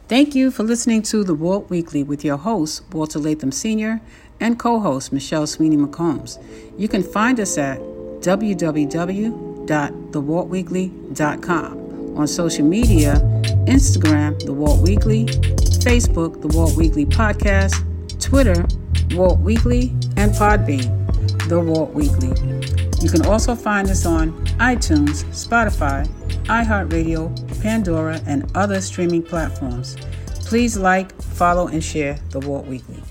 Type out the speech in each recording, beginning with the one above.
Thank you for listening to The Walt Weekly with your host, Walter Latham Sr., and co-host, Michelle Sweeney McCombs. You can find us at www.thewaltweekly.com. On social media, Instagram, The Walt Weekly, Facebook, The Walt Weekly Podcast, Twitter, Walt Weekly, and Podbean, The Walt Weekly. You can also find us on iTunes, Spotify, iHeartRadio, Pandora, and other streaming platforms. Please like, follow, and share The Walt Weekly.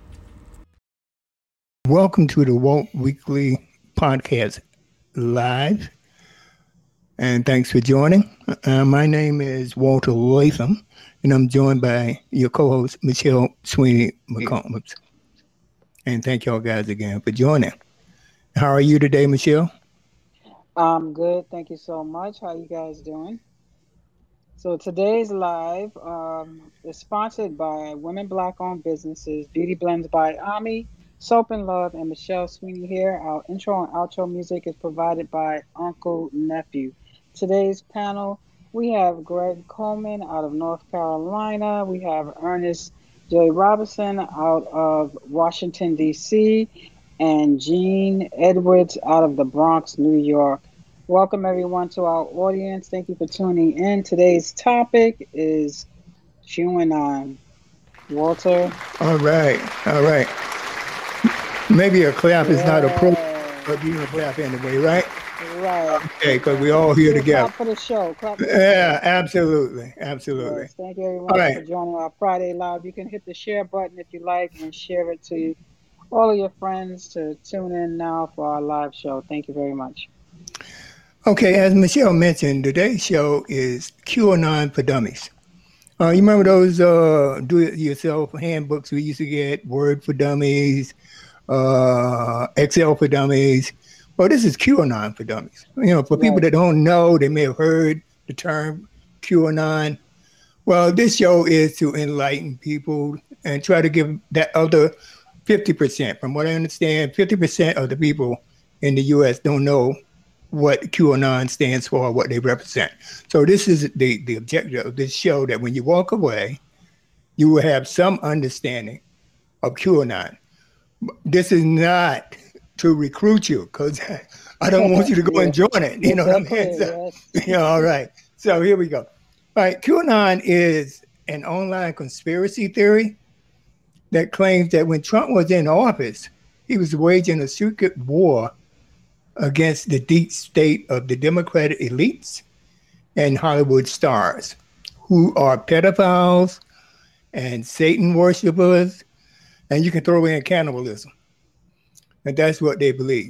Welcome to the Walt Weekly Podcast Live, and thanks for joining. My name is Walter Latham, and I'm joined by your co-host, Michelle Sweeney McCombs. And thank y'all guys again for joining. How are you today, Michelle? I'm good. Thank you so much. How you guys doing? So today's live is sponsored by Women Black-Owned Businesses, Beauty Blends by Ami, Soap and Love, and Michelle Sweeney here. Our intro and outro music is provided by Uncle Nephew. Today's panel, we have Greg Coleman out of North Carolina. We have Ernest J. Robinson out of Washington, D.C., and Gene Edwards out of the Bronx, New York. Welcome everyone to our audience. Thank you for tuning in. Today's topic is QAnon. Walter? All right. Maybe a clap is not appropriate, but you're going to clap anyway, right? Right. Okay, because we're all here together. Clap for the show. Yeah, absolutely. Yes, thank you everyone for joining our Friday Live. You can hit the share button if you like and share it to all of your friends to tune in now for our live show. Thank you very much. Okay, as Michelle mentioned, today's show is QAnon for Dummies. You remember those do-it-yourself handbooks we used to get, Word for Dummies, Excel for Dummies? Well, this is QAnon for Dummies. You know, for people that don't know, they may have heard the term QAnon. Well, this show is to enlighten people and try to give that other 50%. From what I understand, 50% of the people in the U.S. don't know what QAnon stands for, what they represent. So this is the objective of this show, that when you walk away, you will have some understanding of QAnon. This is not to recruit you, because I don't want you to go and join it. You know what I mean? So, yeah, all right. So here we go. All right. QAnon is an online conspiracy theory that claims that when Trump was in office, he was waging a secret war against the deep state of the Democratic elites and Hollywood stars, who are pedophiles and Satan worshipers, and you can throw in cannibalism. And that's what they believe.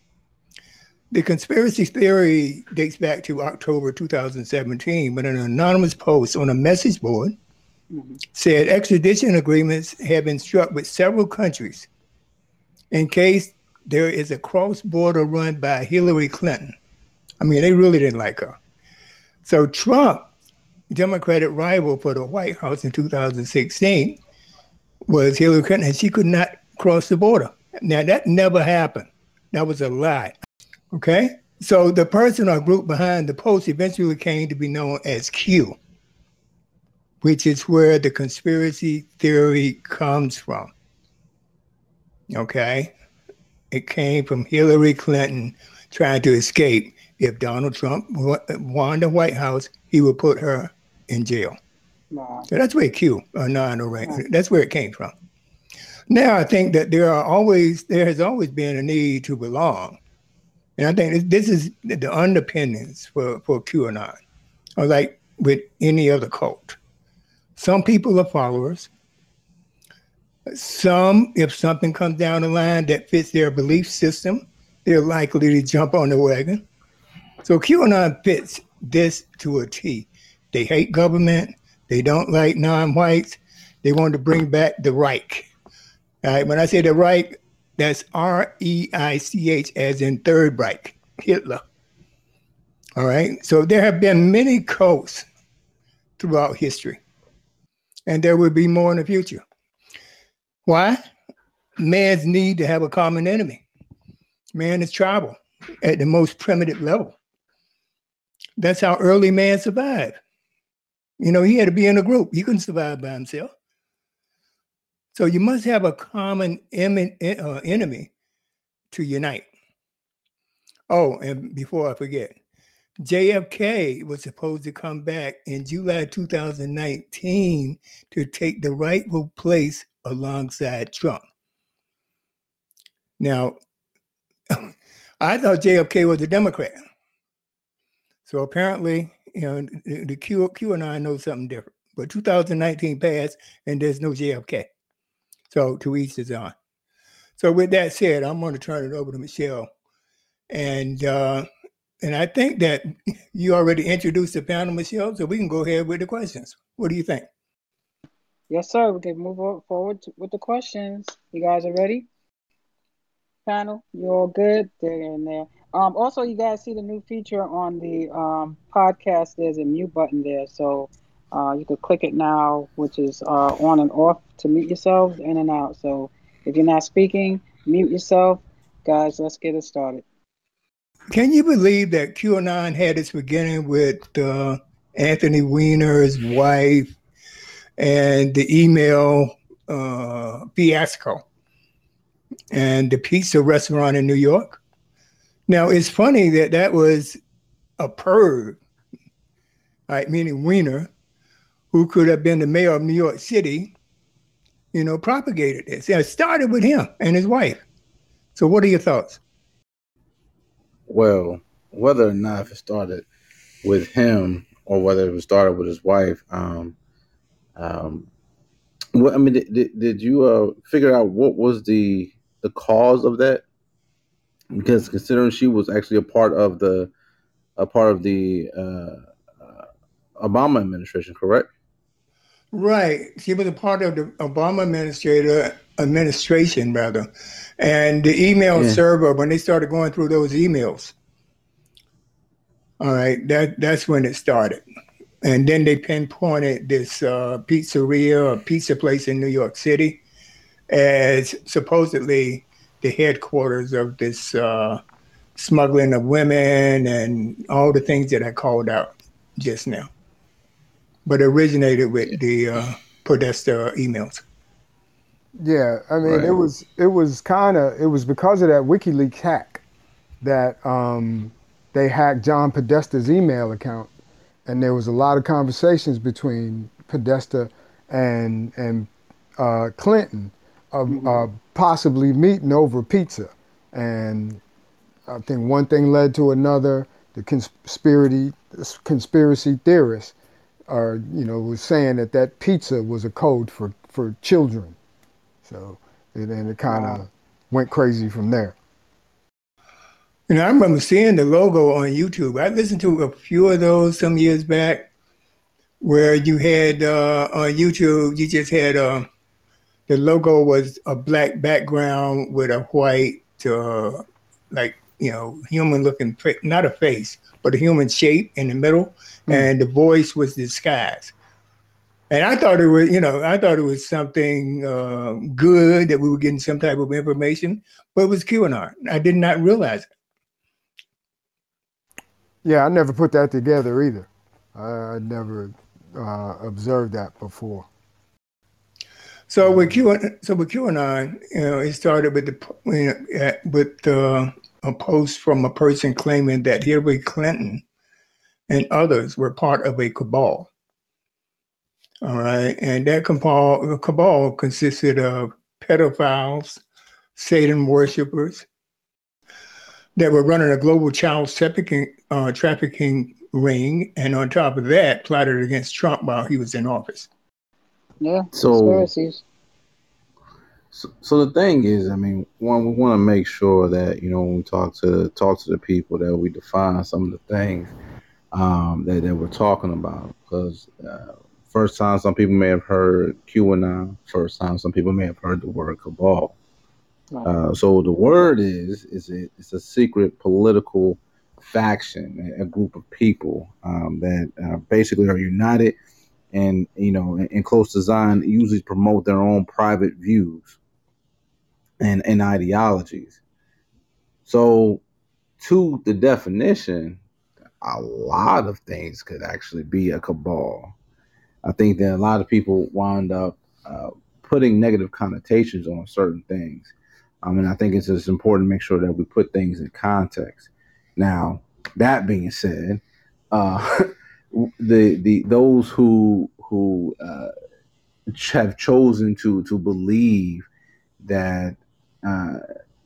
The conspiracy theory dates back to October 2017, when an anonymous post on a message board said extradition agreements have been struck with several countries in case there is a cross-border run by Hillary Clinton. I mean, they really didn't like her. So Trump, Democratic rival for the White House in 2016, was Hillary Clinton, and she could not cross the border. Now, that never happened. That was a lie. Okay? So the person or group behind the post eventually came to be known as Q, which is where the conspiracy theory comes from. Okay? It came from Hillary Clinton trying to escape. If Donald Trump won the White House, he would put her in jail. Wow. So that's where that's where it came from. Now I think that there has always been a need to belong. And I think this is the underpinnings for QAnon, or like with any other cult. Some people are followers. Some, if something comes down the line that fits their belief system, they're likely to jump on the wagon. So QAnon fits this to a T. They hate government. They don't like non-whites. They want to bring back the Reich. All right, when I say the Reich, that's R-E-I-C-H, as in Third Reich, Hitler. All right, so there have been many cults throughout history, and there will be more in the future. Why? Man's need to have a common enemy. Man is tribal at the most primitive level. That's how early man survived. He had to be in a group. He couldn't survive by himself. So you must have a common enemy to unite. Oh, and before I forget, JFK was supposed to come back in July 2019 to take the rightful place alongside Trump. Now, I thought JFK was a Democrat. So apparently, the QAnon knows something different. But 2019 passed and there's no JFK. So to each his own. So with that said, I'm going to turn it over to Michelle. And I think that you already introduced the panel, Michelle, so we can go ahead with the questions. What do you think? Yes, sir. We can move forward with the questions. You guys are ready? Panel, you all good? They're in there. Also, you guys see the new feature on the podcast. There's a mute button there, so you could click it now, which is on and off to mute yourselves in and out. So if you're not speaking, mute yourself. Guys, let's get it started. Can you believe that QAnon had its beginning with Anthony Weiner's wife and the email fiasco and the pizza restaurant in New York? Now, it's funny that was a perv, right, meaning Weiner, who could have been the mayor of New York City, propagated this. It started with him and his wife. So what are your thoughts? Well, whether or not if it started with him or whether it was started with his wife, did you figure out what was the cause of that? Because considering she was actually a part of the Obama administration, correct? Right. She was a part of the Obama administration, and the email server, when they started going through those emails. All right, that's when it started. And then they pinpointed this pizzeria or pizza place in New York City as supposedly the headquarters of this smuggling of women and all the things that I called out just now. But originated with the Podesta emails. Yeah, I mean, right. It was because of that WikiLeaks hack that they hacked John Podesta's email account, and there was a lot of conversations between Podesta and Clinton of possibly meeting over pizza, and I think one thing led to another. The conspiracy theorists was saying that pizza was a code for children. So, and it kind of went crazy from there. I remember seeing the logo on YouTube. I listened to a few of those some years back where you had on YouTube, you just had the logo was a black background with a white, human looking, not a face, but a human shape in the middle. And the voice was disguised. And I thought it was something good that we were getting some type of information, but it was QAnon. I did not realize it. Yeah, I never put that together either. I never observed that before. So with QAnon, it started with a post from a person claiming that Hillary Clinton and others were part of a cabal. All right. And that cabal consisted of pedophiles, Satan worshipers that were running a global child trafficking ring. And on top of that, plotted against Trump while he was in office. Yeah, conspiracies. So the thing is, I mean, one, we want to make sure that, when we talk to the people, that we define some of the things that we're talking about. Because first time some people may have heard QAnon. First time some people may have heard the word cabal. Right. So the word it's a secret political faction, a group of people that basically are united and, in close design, usually promote their own private views and ideologies. So to the definition, a lot of things could actually be a cabal. I think that a lot of people wound up putting negative connotations on certain things. And I think it's just important to make sure that we put things in context. Now, that being said, uh, the those who have chosen to believe that uh,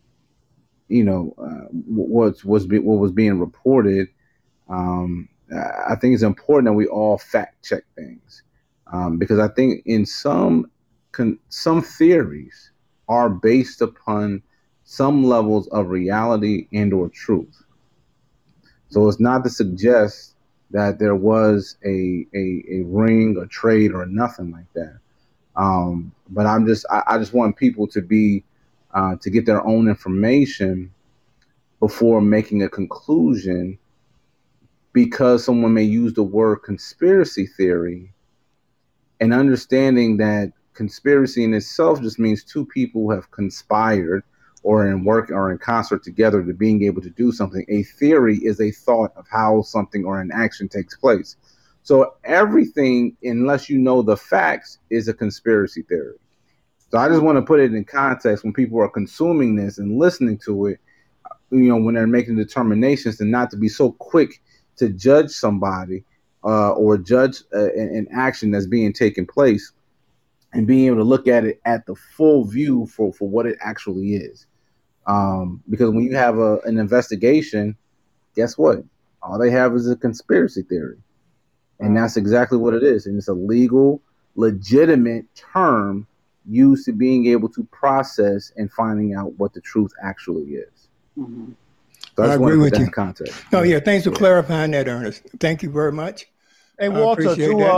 what was being reported. I think it's important that we all fact check things, because I think in some theories are based upon some levels of reality and or truth. So it's not to suggest that there was a ring, a trade, or nothing like that. But I just want people to be to get their own information before making a conclusion, because someone may use the word conspiracy theory, and understanding that conspiracy in itself just means two people who have conspired or in work or in concert together to being able to do something. A theory is a thought of how something or an action takes place. So everything, unless you know the facts, is a conspiracy theory. So I just want to put it in context when people are consuming this and listening to it, when they're making determinations, and not to be so quick to judge somebody or judge an action that's being taken place, and being able to look at it at the full view for what it actually is. Because when you have an investigation, guess what? All they have is a conspiracy theory. And that's exactly what it is. And it's a legal, legitimate term used to being able to process and finding out what the truth actually is. Mm-hmm. So I agree with you. In context. Oh, yeah. Thanks for clarifying that, Ernest. Thank you very much. Hey, Walter,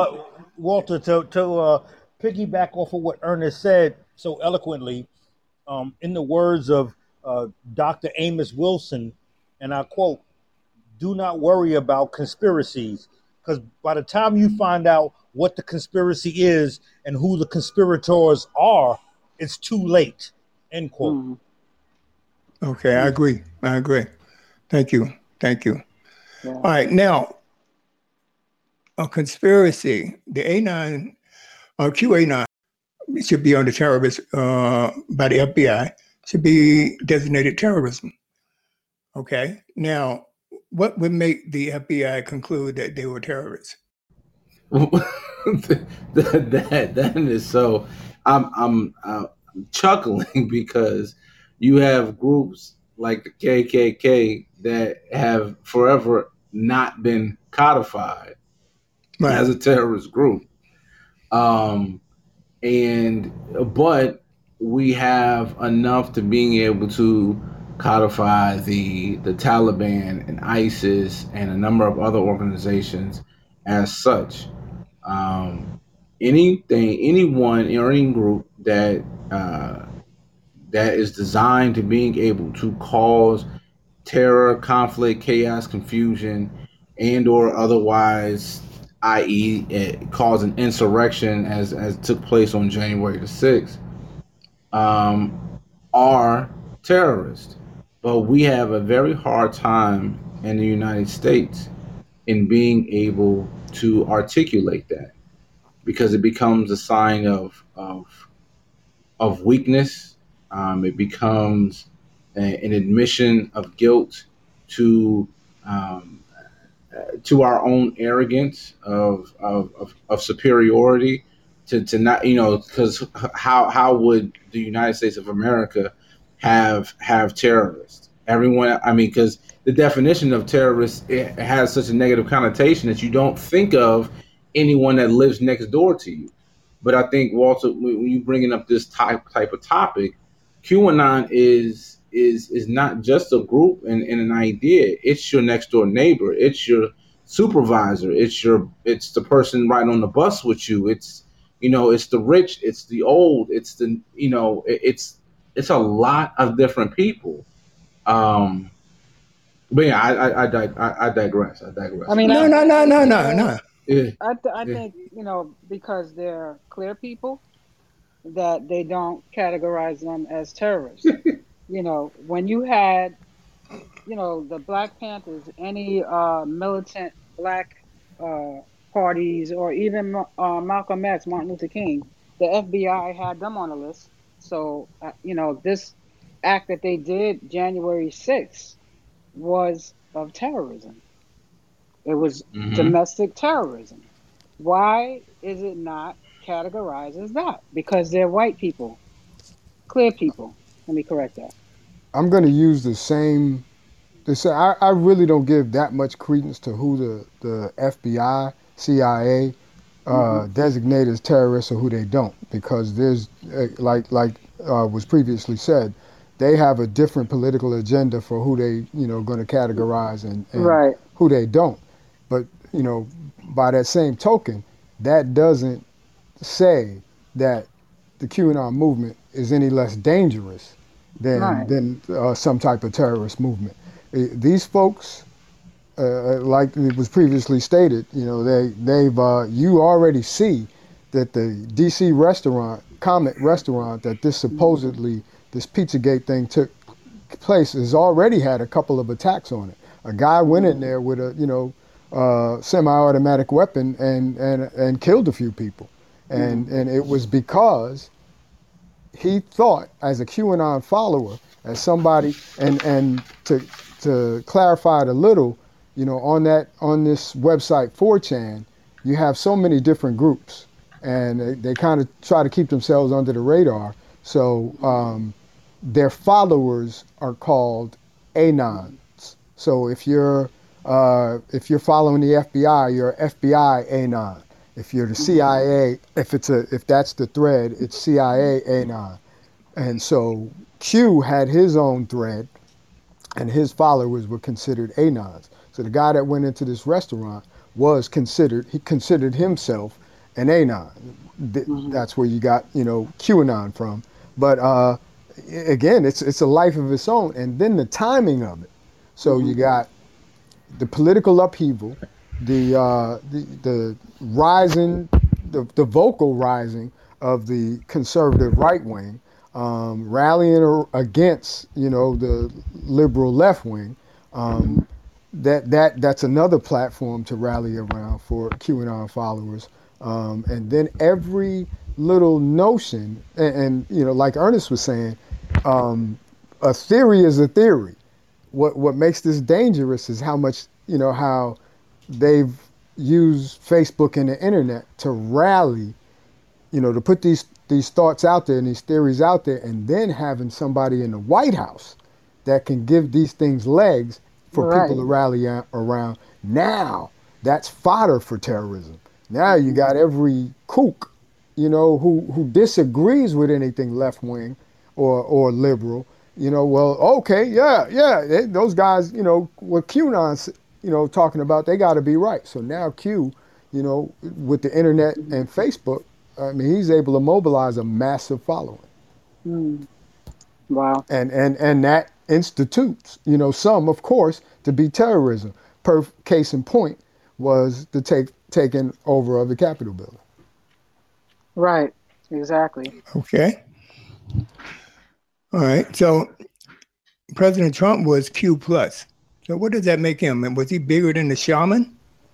to piggyback off of what Ernest said so eloquently, in the words of Dr. Amos Wilson, and I quote, "Do not worry about conspiracies, because by the time you find out what the conspiracy is and who the conspirators are, it's too late." End quote. Mm-hmm. Okay, I agree. Thank you. Yeah. All right, now, a conspiracy, the A9 or QA9 should be under terrorist by the FBI, should be designated terrorism. Okay, now, what would make the FBI conclude that they were terrorists? that is so. I'm chuckling because you have groups like the KKK that have forever not been codified as a terrorist group, but we have enough to being able to codify the Taliban and ISIS and a number of other organizations as such. Anyone or any group that is designed to being able to cause terror, conflict, chaos, confusion, and or otherwise, i.e., cause an insurrection as took place on January the 6th, are terrorists. But we have a very hard time in the United States in being able to articulate that, because it becomes a sign of weakness. It becomes an admission of guilt to our own arrogance of superiority. To not, because how would the United States of America have terrorists? Everyone, I mean, because the definition of terrorist, it has such a negative connotation that you don't think of anyone that lives next door to you. But I think, Walter, when you bringing up this type of topic, QAnon is not just a group and an idea. It's your next door neighbor. It's your supervisor. It's the person riding on the bus with you. It's the rich. It's the old. It's it's a lot of different people. But yeah, I digress. I mean, no. Yeah. I think, because they're clear people, that they don't categorize them as terrorists. When you had, the Black Panthers, any militant Black parties, or even Malcolm X, Martin Luther King. The FBI had them on the list. So, this act that they did January 6th was of terrorism. It was Mm-hmm. domestic terrorism. Why is it not categorized as that? Because they're white people, clear people. Let me correct that. I'm going to use the same. I really don't give that much credence to who the FBI, CIA Hmm. designate as terrorists or who they don't, because there's like was previously said, they have a different political agenda for who they going to categorize and Right. who they don't. But you know, by that same token, that doesn't say that the QAnon movement is any less dangerous than Right. some type of terrorist movement. These folks, like it was previously stated, you already see that the DC restaurant, Comet restaurant, that this Mhm. supposedly this Pizzagate thing took place has already had a couple of attacks on it. A guy went Mhm. in there with a semi-automatic weapon and killed a few people, Mhm. and it was because he thought, as a QAnon follower, as somebody, and to clarify it a little, on this website 4chan, you have so many different groups, and they kind of try to keep themselves under the radar. So their followers are called Mhm. anons. So if you're following the FBI, you're FBI anon. If you're the Mhm. CIA, if that's the thread, it's CIA anon. And so Q had his own thread, and his followers were considered anons. So the guy that went into this restaurant he considered himself an anon. Mhm. That's where you got QAnon from. But again, it's a life of its own, and then the timing of it. So you Mhm. got the political upheaval, the rising, the vocal rising of the conservative right wing, rallying against the liberal left wing. Mhm. Um, that's another platform to rally around for QAnon followers. And then every little notion, and like Ernest was saying, a theory is a theory. What makes this dangerous is how much how they've used Facebook and the internet to rally, to put these thoughts out there and these theories out there, and then having somebody in the White House that can give these things legs for people Right. to rally around. Now that's fodder for terrorism. Now you Mhm. got every kook, who disagrees with anything left wing or liberal. Well, okay, yeah, those guys, what QAnon's, talking about, they got to be right. So now Q, with the internet Mhm. and Facebook, I mean, he's able to mobilize a massive following, Mhm. Wow. and that institutes, some, of course, to be terrorism. Per case in point was the taking over of the Capitol building. Right. Exactly. Okay. All right. So President Trump was Q plus. So what does that make him? And was he bigger than the shaman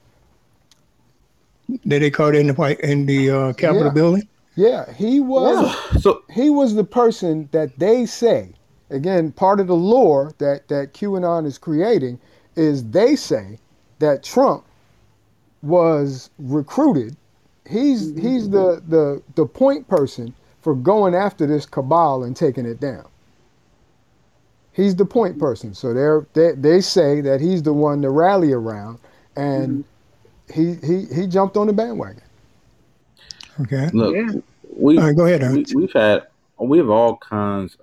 that they called in the Capitol Yeah, building? yeah, he Yeah. So, was so he was the person that they say, again, part of the lore that QAnon is creating is they say that Trump was recruited. Mhm. He's the point person for going after this cabal and taking it down. He's the point Mhm. person. So they say that he's the one to rally around, and Mhm. he jumped on the bandwagon. Okay. look, Yeah. All we right. Go ahead, we Ernst. we've had we have all kinds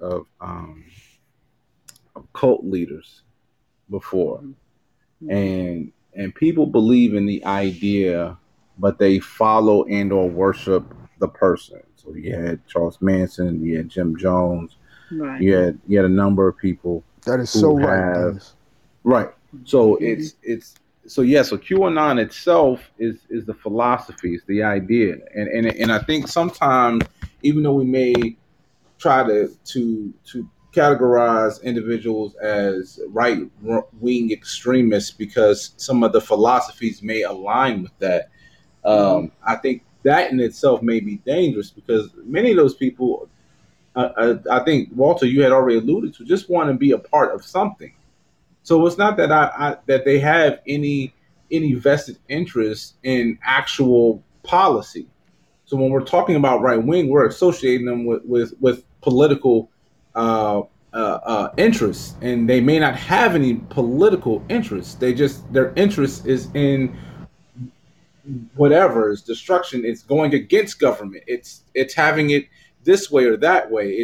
of cult leaders before, Mhm. Mhm. and people believe in the idea, but they follow and or worship the person. So you had Charles Manson, you had Jim Jones, Right. you had a number of people That is so who right, have Ernest. right. So Mhm. so QAnon itself is the philosophy, it's the idea, and I think sometimes even though we may try to categorize individuals as right wing extremists because some of the philosophies may align with that. I think that in itself may be dangerous because many of those people, I think Walter, you had already alluded to, just want to be a part of something. So it's not that that they have any vested interest in actual policy. So when we're talking about right wing, we're associating them with political interests, and they may not have any political interests. Their interest is in whatever is destruction. It's going against government. It's having it this way or that way.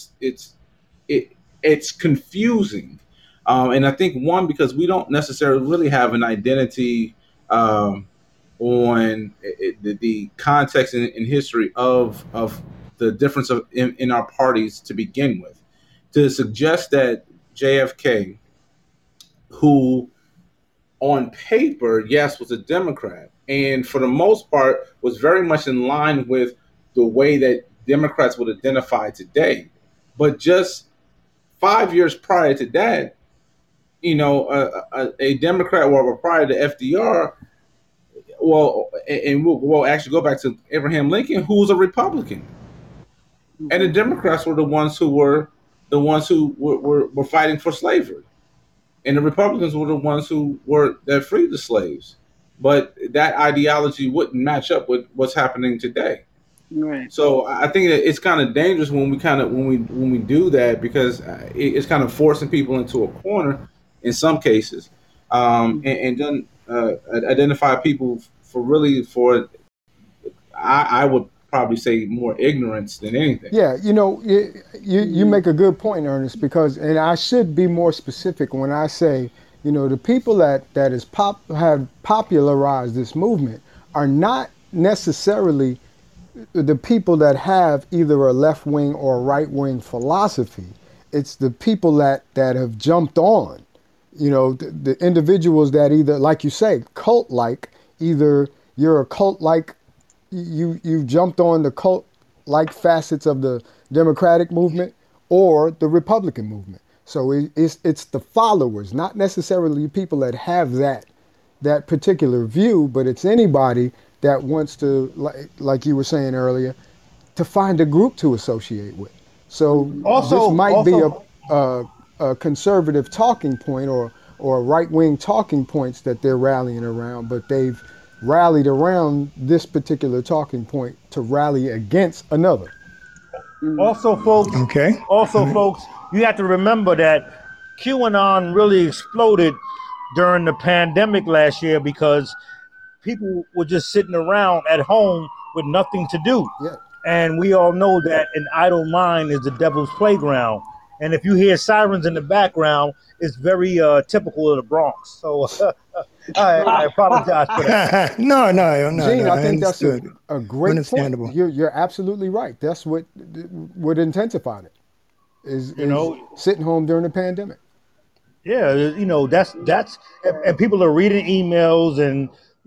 It's confusing, and I think one because we don't necessarily really have an identity on the context and history of the difference in our parties to begin with. To suggest that JFK, who on paper, yes, was a Democrat, and for the most part was very much in line with the way that Democrats would identify today. But just 5 years prior to that, a Democrat, or prior to FDR, and we'll actually go back to Abraham Lincoln, who was a Republican, and the Democrats were the ones who were fighting for slavery, and the Republicans were the ones that freed the slaves. But that ideology wouldn't match up with what's happening today. Right. So I think that it's kind of dangerous when we do that, because it's kind of forcing people into a corner in some cases, and then identify people for I would probably say more ignorance than anything. Yeah, you make a good point, Ernest, because, and I should be more specific when I say, the people that have popularized this movement are not necessarily the people that have either a left wing or a right wing philosophy. It's the people that have jumped on, the individuals that either, like you say, cult like, either you're a cult like, you jumped on the cult like facets of the Democratic movement or the Republican movement. So it's the followers, not necessarily people that have that particular view, but it's anybody that wants to, like you were saying earlier, to find a group to associate with. So this might be a conservative talking point or right-wing talking points that they're rallying around, but they've rallied around this particular talking point to rally against another. Also, folks, you have to remember that QAnon really exploded during the pandemic last year because people were just sitting around at home with nothing to do. Yeah. And we all know that an idle mind is the devil's playground. And if you hear sirens in the background, it's very typical of the Bronx. So I apologize for that. No. Gene, I think that's understood. a great Understandable. point. You're absolutely right. That's what intensified it, is sitting home during the pandemic. Yeah, that's and people are reading emails and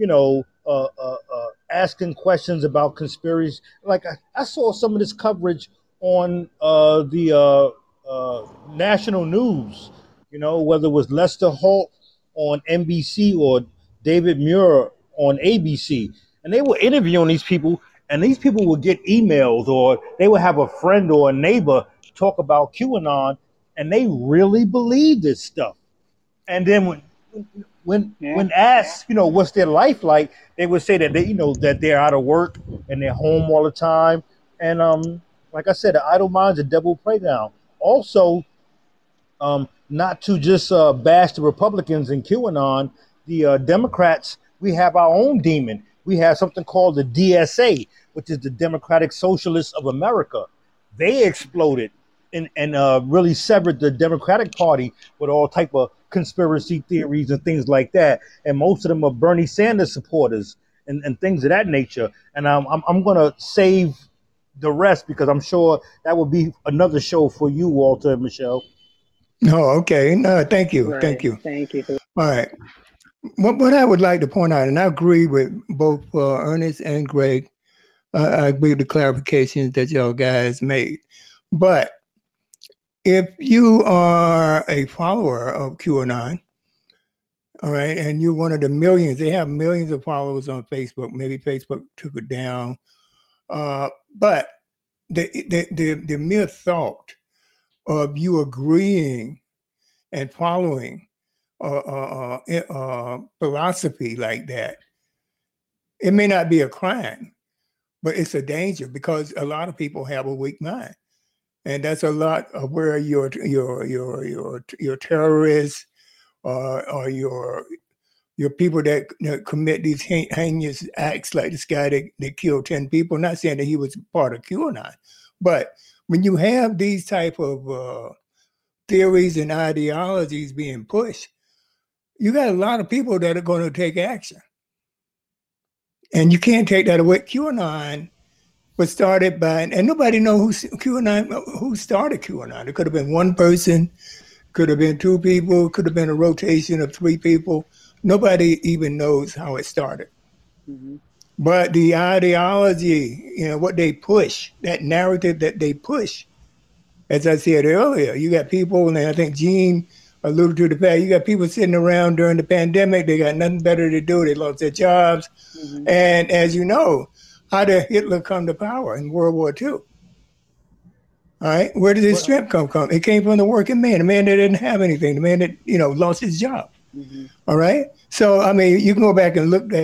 asking questions about conspiracy. Like I saw some of this coverage on the national news. Whether it was Lester Holt on NBC or David Muir on ABC, and they were interviewing these people, and these people would get emails, or they would have a friend or a neighbor talk about QAnon, and they really believe this stuff. And then when asked, what's their life like, they would say that that they're out of work and they're home all the time. And like I said, the idle mind's a devil playground. Also, not to just bash the Republicans and QAnon, the Democrats, we have our own demon. We have something called the DSA, which is the Democratic Socialists of America. They exploded and really severed the Democratic Party with all type of conspiracy theories and things like that. And most of them are Bernie Sanders supporters and things of that nature. And I'm going to save the rest because I'm sure that will be another show for you, Walter and Michelle. No, okay. No, thank you. Right. Thank you. Thank you. All right. What I would like to point out, and I agree with both Ernest and Greg, I agree with the clarifications that y'all guys made. But if you are a follower of QAnon, All right. And you're one of the millions. They have millions of followers on Facebook. Maybe Facebook took it down. But the mere thought of you agreeing and following philosophy like that, it may not be a crime, but it's a danger because a lot of people have a weak mind, and that's a lot of where your terrorists or your people that commit these heinous acts like this guy that killed 10 people. Not saying that he was part of QAnon, but when you have these type of theories and ideologies being pushed, you got a lot of people that are going to take action. And you can't take that away. QAnon was started by, and nobody knows who started QAnon. It could have been one person, could have been two people, could have been a rotation of three people. Nobody even knows how it started. Mm-hmm. But the ideology, what they push, that narrative that they push, as I said earlier, you got people, and I think Gene alluded to the fact, you got people sitting around during the pandemic, they got nothing better to do, they lost their jobs. Mm-hmm. And as you know, how did Hitler come to power in World War II? All right, where did his strength come from? It came from the working man, the man that didn't have anything, the man that, lost his job. Mm-hmm. All right. So, I mean, you can go back and look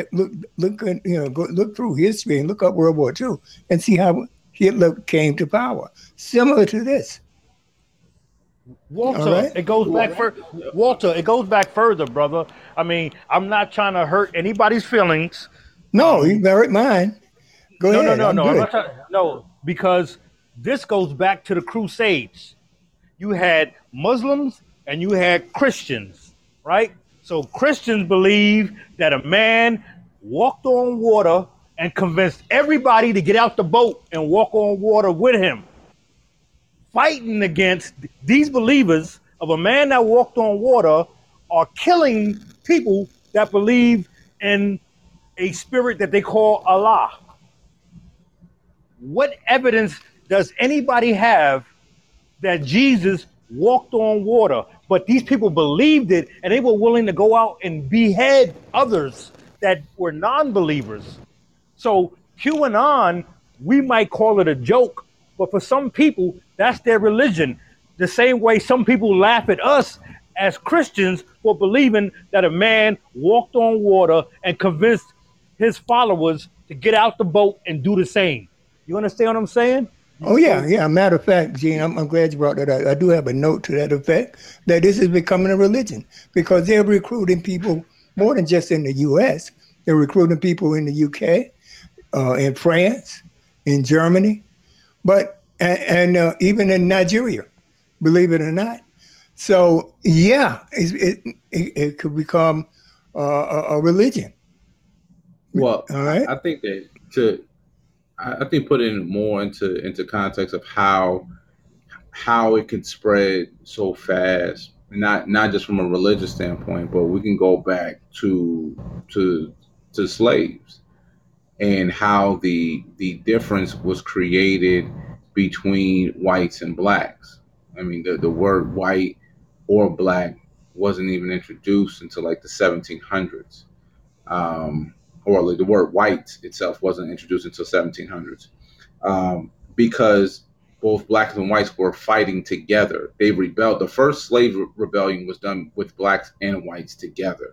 through history and look up World War II and see how Hitler came to power. Similar to this. Walter, right? It goes back further, brother. I mean, I'm not trying to hurt anybody's feelings. No, you hurt mine. Go ahead. No, because this goes back to the Crusades. You had Muslims and you had Christians, right? So Christians believe that a man walked on water and convinced everybody to get out the boat and walk on water with him. Fighting against these believers of a man that walked on water are killing people that believe in a spirit that they call Allah. What evidence does anybody have that Jesus walked on water? But these people believed it, and they were willing to go out and behead others that were non-believers. So QAnon, we might call it a joke, but for some people, that's their religion. The same way some people laugh at us as Christians for believing that a man walked on water and convinced his followers to get out the boat and do the same. You understand what I'm saying? Oh, yeah. Matter of fact, Gene, I'm glad you brought that up. I do have a note to that effect, that this is becoming a religion because they're recruiting people more than just in the U.S. They're recruiting people in the U.K., in France, in Germany, but and even in Nigeria, believe it or not. So, yeah, it could become a religion. Well, all right. I think that I think putting more into context of how it can spread so fast, not just from a religious standpoint, but we can go back to slaves and how the difference was created between whites and blacks. I mean, the word white or black wasn't even introduced until like the 1700s. Or like the word white itself wasn't introduced until 1700s, because both blacks and whites were fighting together. They rebelled. The first slave rebellion was done with blacks and whites together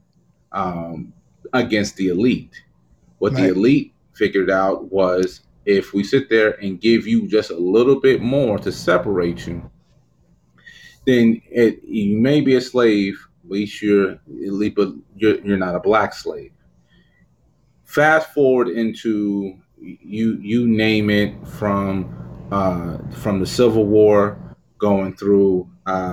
against the elite. What the elite figured out was, if we sit there and give you just a little bit more to separate you, then you may be a slave, at least you're not a black slave. Fast forward into you name it, from the Civil War, going through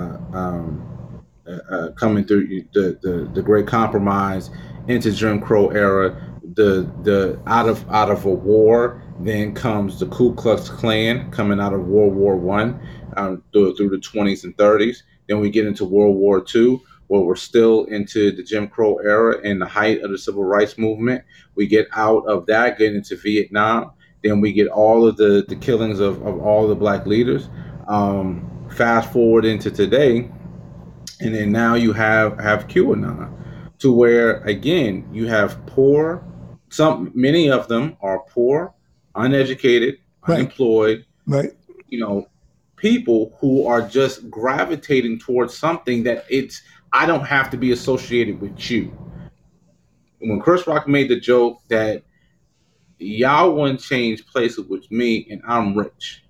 coming through the Great Compromise, into Jim Crow era. The out of a war, then comes the Ku Klux Klan coming out of World War I, through the 20s and 30s. Then we get into World War II, where we're still into the Jim Crow era and the height of the civil rights movement. We get out of that, get into Vietnam. Then we get all of the killings of all the black leaders. Fast forward into today, and then now you have QAnon. to where, again, you have poor, many of them are poor, uneducated, Right. unemployed, Right. People who are just gravitating towards something that I don't have to be associated with you. When Chris Rock made the joke that y'all wouldn't change places with me and I'm rich.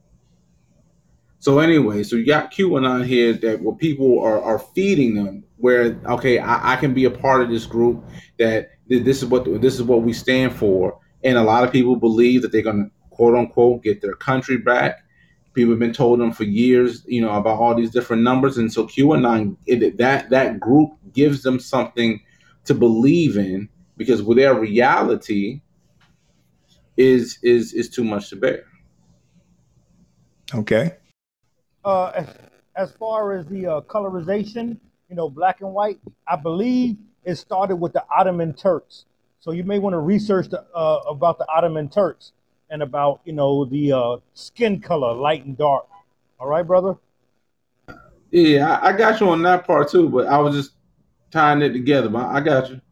So anyway, so you got QAnon here that where people are feeding them where, okay, I can be a part of this group, that this is what we stand for. And a lot of people believe that they're going to, quote unquote, get their country back. People have been told them for years, about all these different numbers. And so QAnon, that group gives them something to believe in, because with their reality is too much to bear. Okay. As far as the colorization, black and white, I believe it started with the Ottoman Turks. So you may want to research about the Ottoman Turks and about the skin color, light and dark. All right, brother. Yeah, I got you on that part too, but I was just tying it together. But I got you.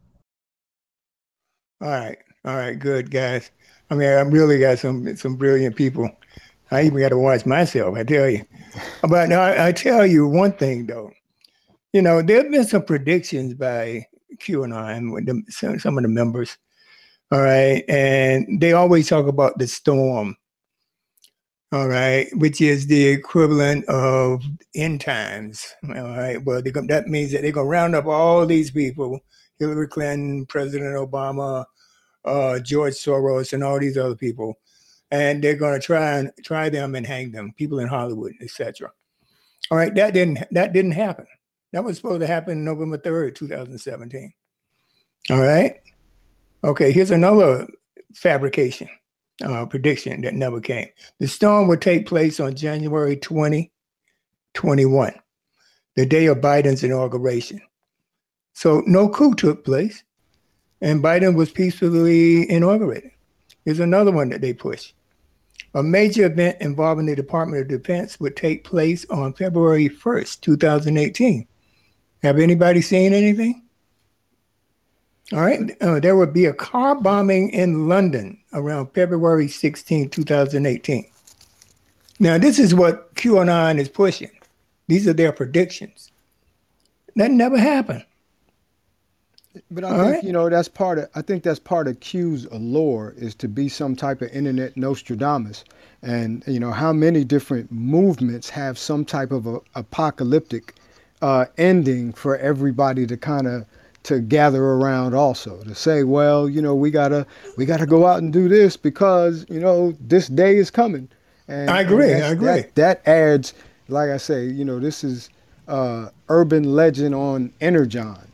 All right, good guys. I mean, I really got some brilliant people. I even got to watch myself, I tell you. But I tell you one thing though. There have been some predictions by QAnon with some of the members. All right, and they always talk about the storm. All right, which is the equivalent of end times. All right, well, that means that they're gonna round up all these people: Hillary Clinton, President Obama, George Soros, and all these other people, and they're going to try them and hang them. People in Hollywood, etc. All right, that didn't happen. That was supposed to happen November 3rd, 2017. All right. Okay, here's another fabrication prediction that never came. The storm would take place on January 2021, the day of Biden's inauguration. So no coup took place, and Biden was peacefully inaugurated. Here's another one that they push. A major event involving the Department of Defense would take place on February 1st, 2018. Have anybody seen anything? All right. There would be a car bombing in London around February 16, 2018. Now, this is what QAnon is pushing. These are their predictions. That never happened. But I think, that's part of Q's allure, is to be some type of internet Nostradamus. And, how many different movements have some type of a apocalyptic ending for everybody to kind of to gather around, also to say, well, we gotta go out and do this because, this day is coming. And I agree. That adds, like I say, this is urban legend on Energon.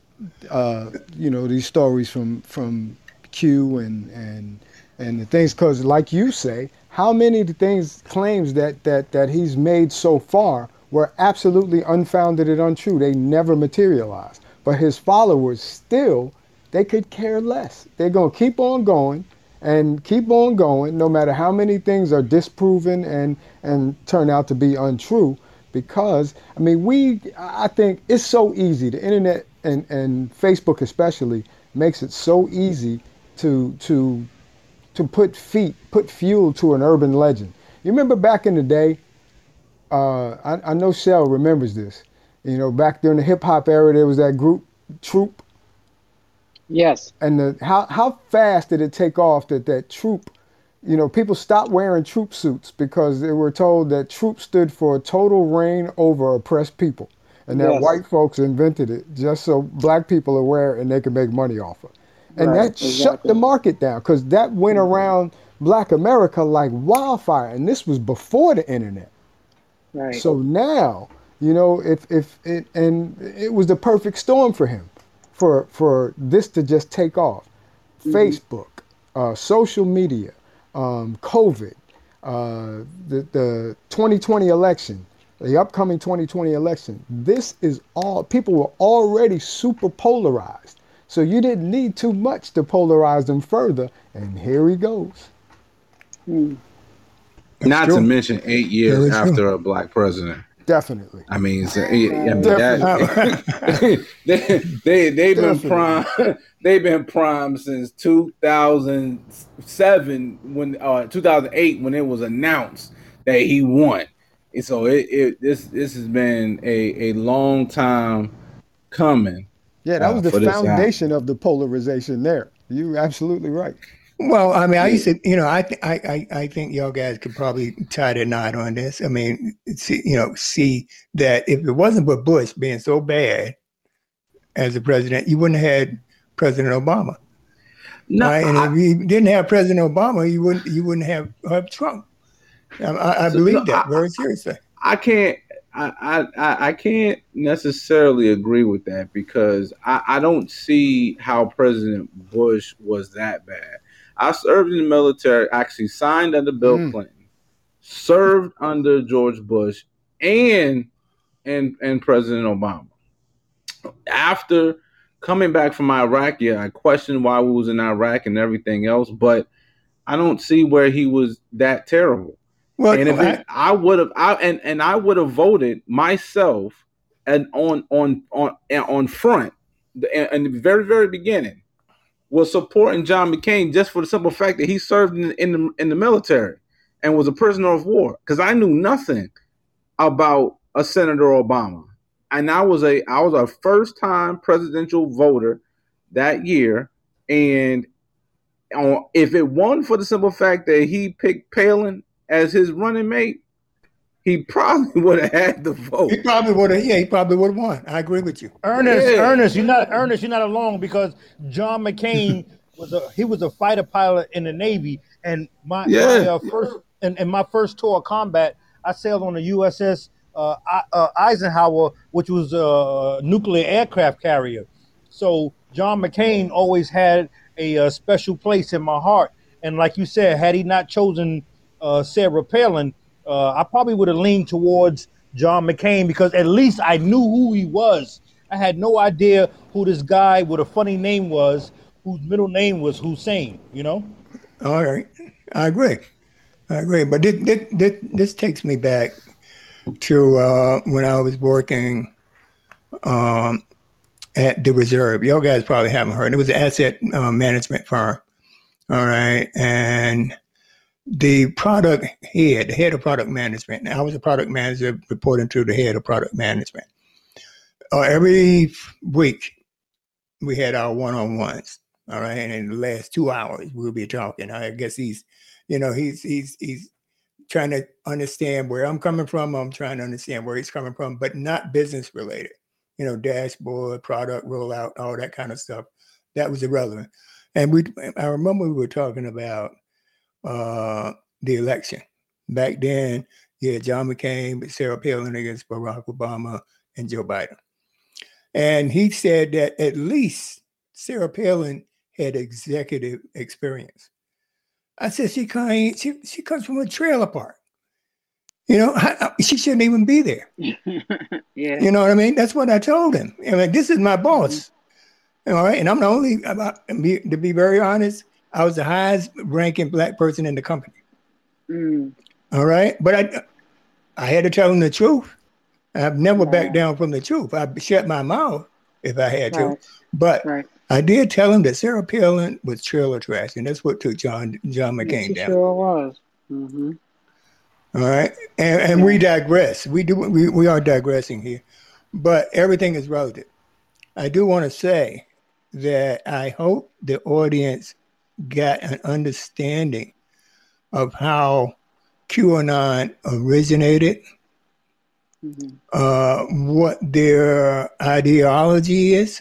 These stories from Q and the things, because like you say, how many of the claims that he's made so far were absolutely unfounded and untrue. They never materialized. But his followers still, they could care less. They're going to keep on going and keep on going, no matter how many things are disproven and turn out to be untrue. Because, I think it's so easy. The internet and Facebook especially makes it so easy to put fuel to an urban legend. You remember back in the day, I know Shell remembers this. Back during the hip hop era, there was that group Troop. Yes. And how fast did it take off that Troop? People stopped wearing troop suits because they were told that Troop stood for total reign over oppressed people, and that white folks invented it just so black people are aware and they can make money off of it. And that shut the market down, because that went around Black America like wildfire, and this was before the internet. Right. So now, if it was the perfect storm for him, for this to just take off. Facebook, social media, COVID, the 2020 election, the upcoming 2020 election. This is all, people were already super polarized. So you didn't need too much to polarize them further. And here he goes. Not to mention 8 years after a black president. Definitely. I mean, Definitely. they've been Definitely. prime. They've been prime since 2007 when 2008 when it was announced that he won. And so this has been a long time coming Yeah, that was the for this to happen. foundation of the polarization there. You're absolutely right. Well, I mean, I Yeah. used to, I think y'all guys could probably tie the knot on this. I mean, see that if it wasn't for Bush being so bad as a president, you wouldn't have had President Obama, No, right? And if you didn't have President Obama, you wouldn't have Trump. I no, believe that very seriously. I can't. I can't necessarily agree with that because I don't see how President Bush was that bad. I served in the military, actually signed under Bill Clinton, served under George Bush, and President Obama. After coming back from Iraq, yeah, I questioned why we was in Iraq and everything else, but I don't see where he was that terrible. Well, And if I would have, I would have voted myself and on front, and the very beginning was supporting John McCain just for the simple fact that he served in the military and was a prisoner of war. Because I knew nothing about a Senator Obama, and I was a first time presidential voter that year, and if it wasn't for the simple fact that he picked Palin as his running mate, he probably would have had the vote. he probably would have. Yeah, he probably would have won. I agree with you. Ernest, you're not alone because John McCain was a fighter pilot in the Navy, and my first tour of combat, I sailed on the USS Eisenhower, which was a nuclear aircraft carrier. So John McCain always had a special place in my heart. And like you said, had he not chosen Sarah Palin, I probably would have leaned towards John McCain because at least I knew who he was. I had no idea who this guy with a funny name was, whose middle name was Hussein. All right, I agree. But this takes me back to when I was working at the Reserve. Y'all guys probably haven't heard. It was an asset management firm. All right. And the head of product management. I was a product manager reporting to the head of product management. Every week we had our one-on-ones. All right. And in the last 2 hours, we'll be talking. I guess he's trying to understand where I'm coming from. I'm trying to understand where he's coming from, but not business related. Dashboard, product rollout, all that kind of stuff. That was irrelevant. And I remember we were talking about the election. Back then, you had John McCain, Sarah Palin against Barack Obama and Joe Biden. And he said that at least Sarah Palin had executive experience. I said, she comes from a trailer park. She shouldn't even be there. Yeah. You know what I mean? That's what I told him. I mean, this is my boss. All right. And I'm the only, to be very honest, I was the highest ranking Black person in the company. All right. But I had to tell him the truth. I've never backed down from the truth. I shut my mouth if I had to. But I did tell him that Sarah Palin was trailer trash. And that's what took John McCain down. Sure was. Mm-hmm. All right. And we digress. We are digressing here. But everything is relative. I do want to say that I hope the audience got an understanding of how QAnon originated, what their ideology is,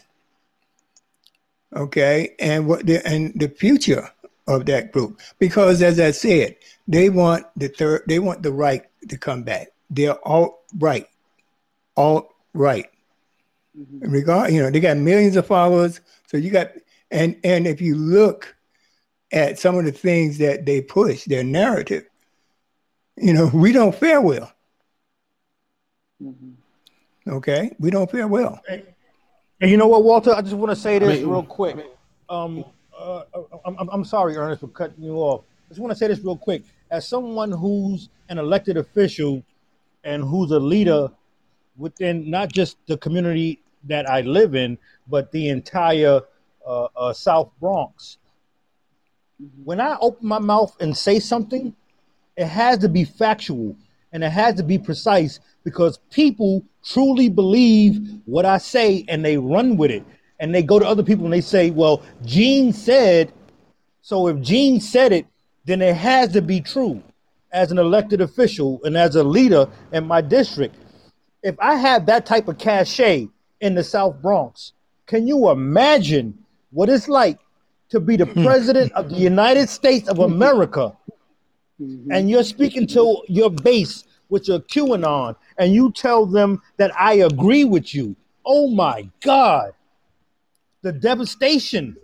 okay, and the future of that group. Because as I said, they want the right to come back. They're alt-right. They got millions of followers. So you got, and if you look at some of the things that they push, their narrative, we don't fare well. Okay, we don't fare well. And you know what, Walter? I just want to say this real quick. I'm sorry, Ernest, for cutting you off. I just want to say this real quick. As someone who's an elected official, and who's a leader within not just the community that I live in, but the entire South Bronx. When I open my mouth and say something, it has to be factual and it has to be precise because people truly believe what I say and they run with it. And they go to other people and they say, well, Gene said, so if Gene said it, then it has to be true. As an elected official and as a leader in my district, if I have that type of cachet in the South Bronx, can you imagine what it's like to be the president of the United States of America and you're speaking to your base with your QAnon and you tell them that I agree with you? Oh my God. The devastation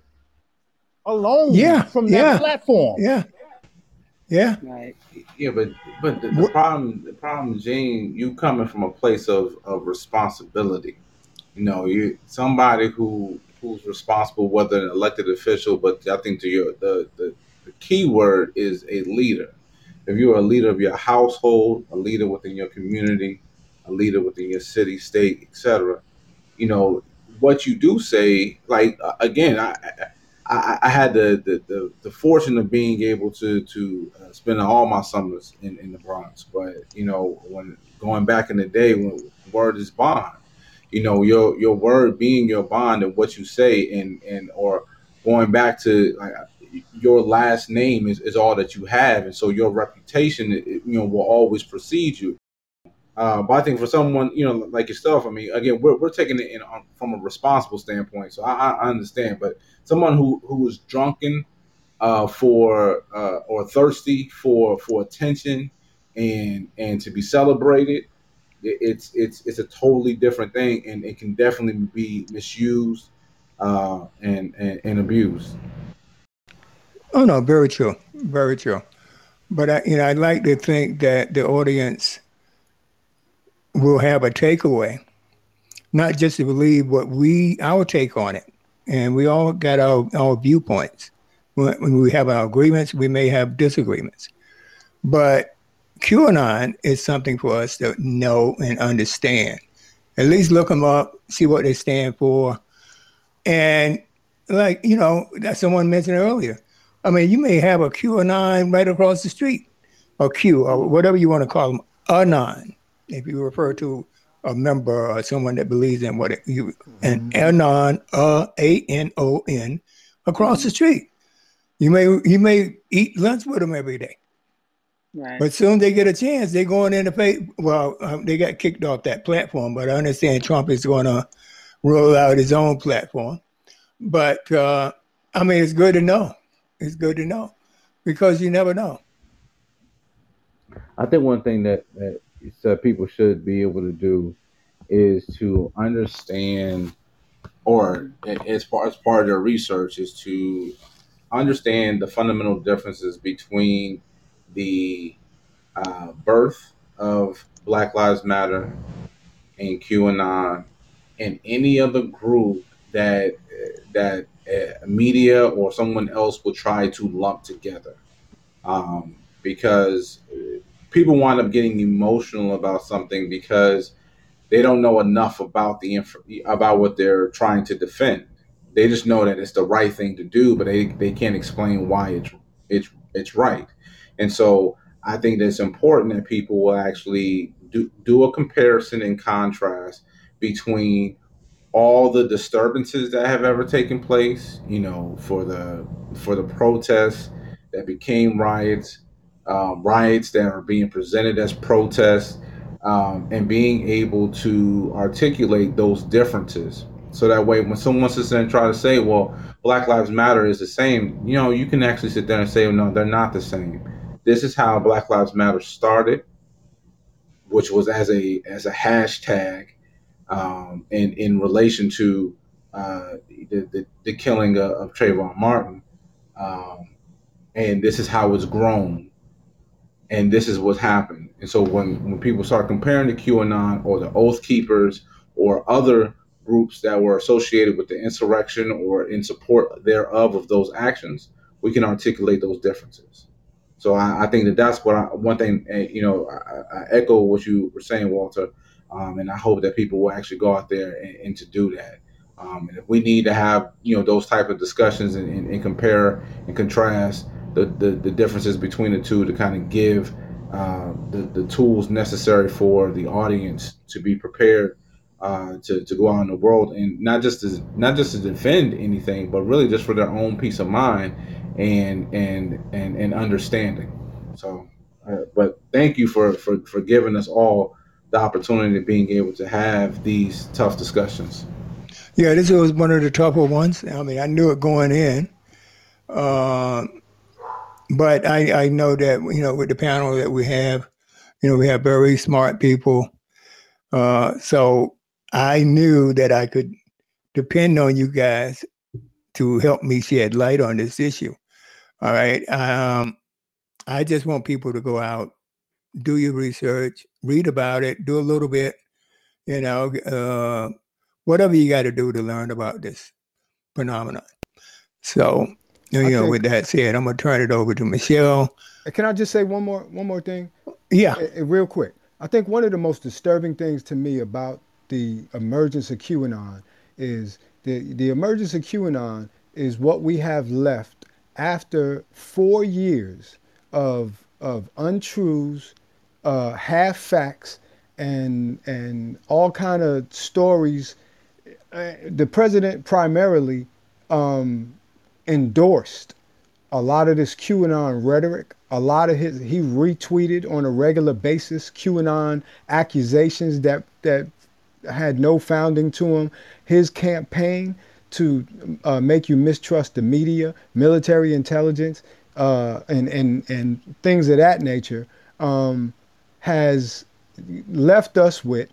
alone from that platform. Yeah. Right. Yeah, but the problem, Gene, you coming from a place of responsibility. You know, you somebody who's responsible, whether an elected official, but I think to your the key word is a leader. If you're a leader of your household, a leader within your community, a leader within your city, state, etc., you know what you do say. Like again, I had the fortune of being able to spend all my summers in the Bronx. But you know, when going back in the day, when word is bond, you know, your word being your bond and what you say, and or going back to like your last name is all that you have, and so your reputation, you know, will always precede you. But I think for someone, you know, like yourself, I mean, again, we're taking it in from a responsible standpoint, so I understand. But someone who is drunken for or thirsty for attention and to be celebrated, it's a totally different thing, and it can definitely be misused and abused. Oh no, very true, very true. But I'd like to think that the audience will have a takeaway, not just to believe what our take on it, and we all got our viewpoints. When we have our agreements, we may have disagreements, but QAnon is something for us to know and understand. At least look them up, see what they stand for, and like that someone mentioned earlier. I mean, you may have a QAnon right across the street, or Q, or whatever you want to call them, anon. If you refer to a member or someone that believes in an anon, ANON, across the street. You may eat lunch with them every day. Right. But soon they get a chance, they going in to pay. Well, they got kicked off that platform, but I understand Trump is going to roll out his own platform. But I mean, it's good to know. It's good to know because you never know. I think one thing that people should be able to do is to understand, or as part of their research, is to understand the fundamental differences between the birth of Black Lives Matter and QAnon and any other group that media or someone else will try to lump together, because people wind up getting emotional about something because they don't know enough about about what they're trying to defend. They just know that it's the right thing to do, but they can't explain why it's right. And so I think that it's important that people will actually do a comparison and contrast between all the disturbances that have ever taken place, you know, for the protests that became riots, riots that are being presented as protests, and being able to articulate those differences. So that way, when someone sits there and try to say, "Well, Black Lives Matter is the same," you know, you can actually sit there and say, "No, they're not the same." This is how Black Lives Matter started, which was as a hashtag, in relation to the killing of Trayvon Martin, um, and this is how it's grown, and this is what happened. And so when people start comparing the QAnon or the Oath Keepers or other groups that were associated with the insurrection or in support thereof of those actions, we can articulate those differences. So I think that that's one thing. I echo what you were saying, Walter, and I hope that people will actually go out there and to do that. And if we need to have those type of discussions and compare and contrast the differences between the two to kind of give the tools necessary for the audience to be prepared to go out in the world and not just to defend anything, but really just for their own peace of mind and understanding. So, but thank you for giving us all the opportunity of being able to have these tough discussions. Yeah, this was one of the tougher ones. I mean, I knew it going in, uh, but I know that with the panel that we have, we have very smart people. So I knew that I could depend on you guys to help me shed light on this issue. All right. I just want people to go out, do your research, read about it, do a little bit, you know, uh, whatever you got to do to learn about this phenomenon. So, I think. with that said, I'm gonna turn it over to Michelle. Can I just say one more thing, Yeah. real quick? I think one of the most disturbing things to me about the emergence of QAnon is the emergence of QAnon is what we have left after 4 years of untruths, half facts, and all kind of stories. The president primarily um, endorsed a lot of this QAnon rhetoric, a lot of he retweeted on a regular basis QAnon accusations that had no founding to him. His campaign to make you mistrust the media, military intelligence, and things of that nature, has left us with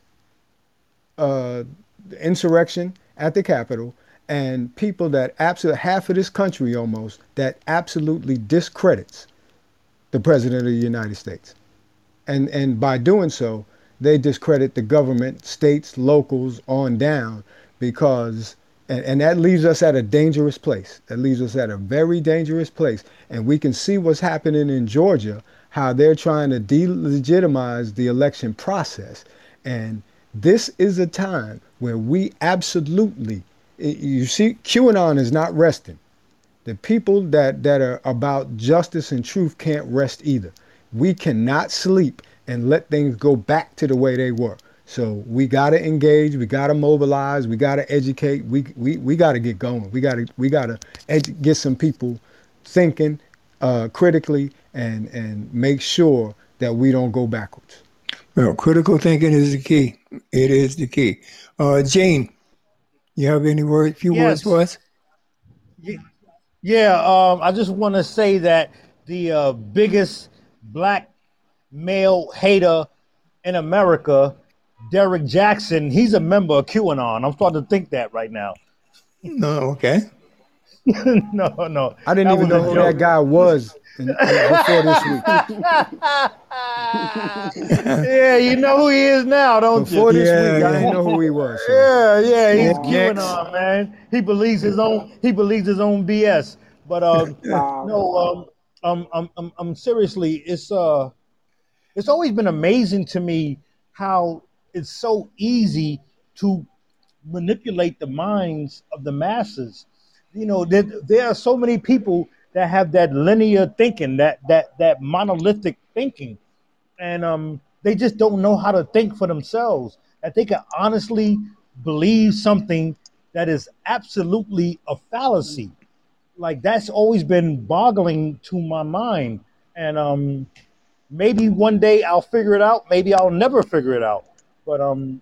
uh, insurrection at the Capitol and people that absolutely half of this country almost that absolutely discredits the president of the United States, and by doing so, they discredit the government, states, locals, on down, because and that leaves us at a dangerous place. That leaves us at a very dangerous place, and we can see what's happening in Georgia, how they're trying to delegitimize the election process, and this is a time where we absolutely, you see, QAnon is not resting. The people that are about justice and truth can't rest either. We cannot sleep and let things go back to the way they were. So we got to engage. We got to mobilize. We got to educate. We got to get going. We got to get some people thinking critically and make sure that we don't go backwards. Well, critical thinking is the key. It is the key. Gene, you have any few words for Yes. us? Y- Yeah. I just want to say that the biggest black male hater in America, Derek Jackson, he's a member of QAnon. I'm starting to think that right now. No, okay. No, no, I didn't that even was a know who that joke. guy was before this week. Yeah, you know who he is now, don't you? Before this Yeah, week, I yeah, didn't know who he was. So Yeah, yeah, he's next. QAnon, man. He believes his own BS. But Wow. no, seriously, it's always been amazing to me how it's so easy to manipulate the minds of the masses. There are so many people that have that linear thinking, that monolithic thinking, and they just don't know how to think for themselves. That they can honestly believe something that is absolutely a fallacy. Like that's always been boggling to my mind, and maybe one day I'll figure it out. Maybe I'll never figure it out. But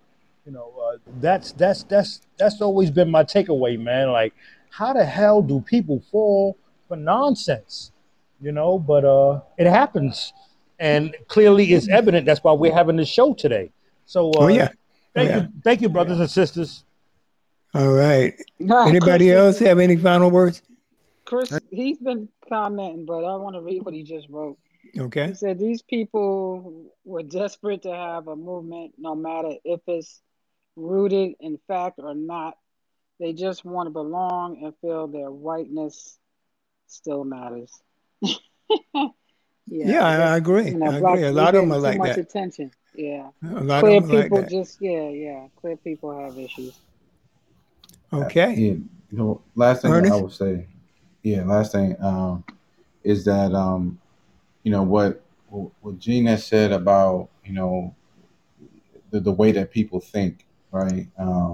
that's always been my takeaway, man. Like, how the hell do people fall for nonsense? But it happens, and clearly it's evident. That's why we're having this show today. So Oh yeah, oh thank yeah. you, thank you, brothers and sisters. All right. Chris Anybody is else have any final words? Chris. He's been commenting, but I want to read what he just wrote. He Okay. said these people were desperate to have a movement, no matter if it's rooted in fact or not. They just want to belong and feel their whiteness still matters. Yeah, Yeah, I I guess, agree. you know, I agree. black, A we lot of them getting are too like much that. attention. Yeah. A lot of Clear them are like people that. just, yeah. Clear people have issues. Okay. Yeah, last thing I Ernest? would say, last thing is that what Gene has said about the way that people think, right?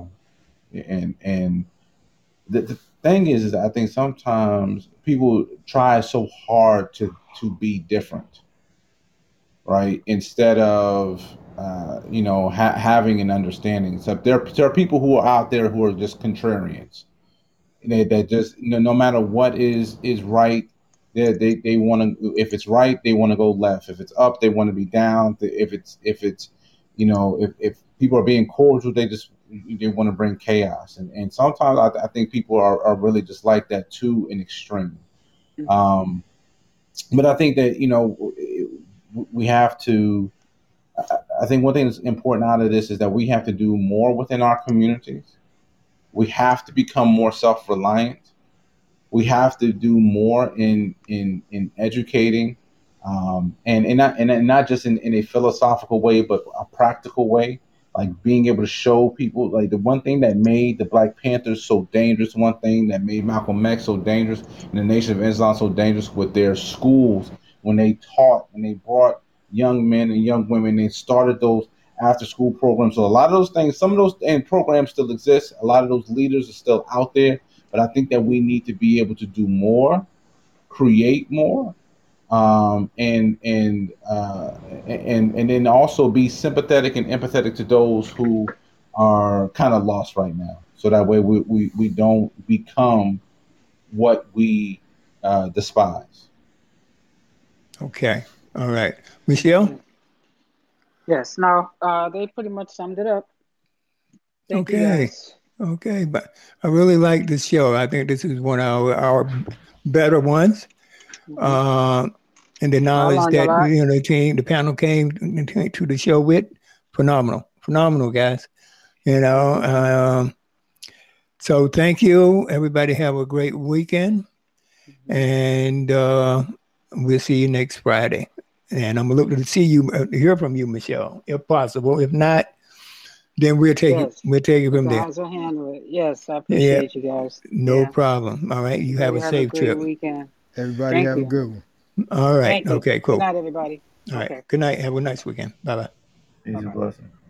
And the thing is that I think sometimes people try so hard to be different, right? Instead of having an understanding. So there are people who are out there who are just contrarians. That just no matter what is right, they want to. If it's right, they want to go left. If it's up, they want to be down. If it's if people are being cordial, they want to bring chaos. And sometimes I think people are really just like that to an extreme. Mhm. Um, but I think that we have to. I think one thing that's important out of this is that we have to do more within our communities. We have to become more self-reliant. We have to do more in educating, and not just in a philosophical way, but a practical way, like being able to show people. Like the one thing that made the Black Panthers so dangerous, one thing that made Malcolm X so dangerous, and the Nation of Islam so dangerous, with their schools, when they taught and they brought young men and young women, they started those after school programs. So a lot of those things, some of those and programs still exist. A lot of those leaders are still out there, but I think that we need to be able to do more, create more, and then also be sympathetic and empathetic to those who are kind of lost right now. So that way we don't become what we despise. Okay. All right. Michelle? Yes. Now, they pretty much summed it up. Thank you Okay. guys. Okay. But I really like this show. I think this is one of our better ones. Hmm. And the I knowledge learned a that lot. the panel came to the show with, phenomenal, guys. So thank you. Everybody have a great weekend, Mhm. and we'll see you next Friday. And I'm looking to see you, hear from you, Michelle, if possible. If not, then we'll take it. Yes. We'll take it The from there. guys will handle it. Yes, I Yeah, appreciate you guys. no Yeah. problem. All right. You have You a have a safe great trip. weekend. Everybody Thank have a you. good one. All right. Thank you. Okay. Good Cool. night, everybody. All right. Okay. Good night. Have a nice weekend. Bye bye. Peace Bye and bye. blessings.